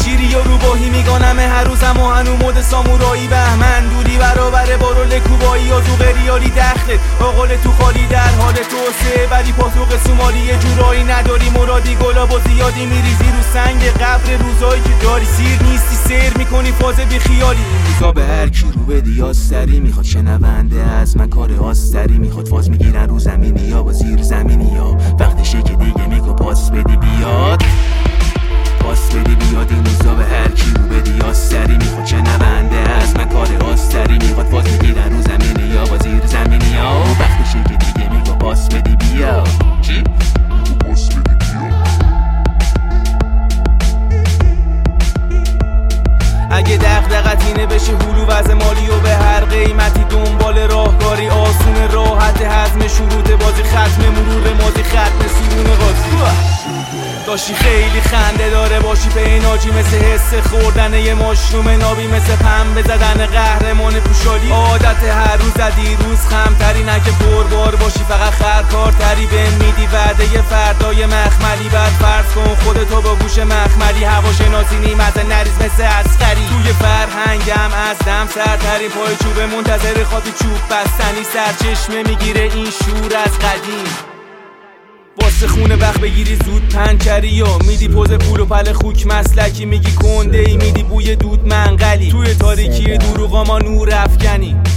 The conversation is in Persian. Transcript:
شیری و روباهی میگانم هر روزم و هنو مد سامورایی بهمن دوری برابر بارول کوبایی و تو غریالی دخلت آقل تو خالی در حال توسعه ولی پاسوق سومالی یه جورایی نداری مرادی گلاب و زیادی میریزی رو سنگ قبر روزایی که داری سیر نیستی سیر میکنی فاز بی خیالی این روزا به هر کی رو بدی آستری میخواد شنونده از من کار آستری میخواد فاز میگیرن رو زمینی یا با زیر زمینی یا وقتشه که دیگه میگو پاس بدی بیاد پاس بدی بیاد این روزا به هر کی رو بدی آستری میخواد شنونده از من کار آستری میخواد فاز میگیرن رو زمینی یا با زیر زمینی یا وقتشه که دیگه میگو پاس بدی بیاد چی؟ پاس بدی بیاد اگه دغدغت اینه بشه هلو وضع مالی و به هر قیمتی دنبال راهکاری آسون راحت هضم شروط بازی ختم مرور مازی ختم سرون قاضی داشتی خیلی خنده داره باشی به ایناجی مثل حس خوردن یه مشروم نابی مثل پنبه زدن قهرمان پوشالی عادت هر روز دیروز خمتری نه که پربار باشی فقط خرکارتری به میدی وعده فردای مخملی بعد فرض کن خودتو با گوش مخملی هواشناسی نیمت نریز مثل عسکری توی فرهنگم از دم سرترین پای چوبه منتظر خاطی چوب بستنی سرچشمه میگیره این شور از قدیم واسه خونه وقت بگیری زود پنچری و میدی پوز پول و پل خوک مسلکی میگی کنده ای میدی بوی دود منقلی توی تاریکی دروغا ما نور افکنی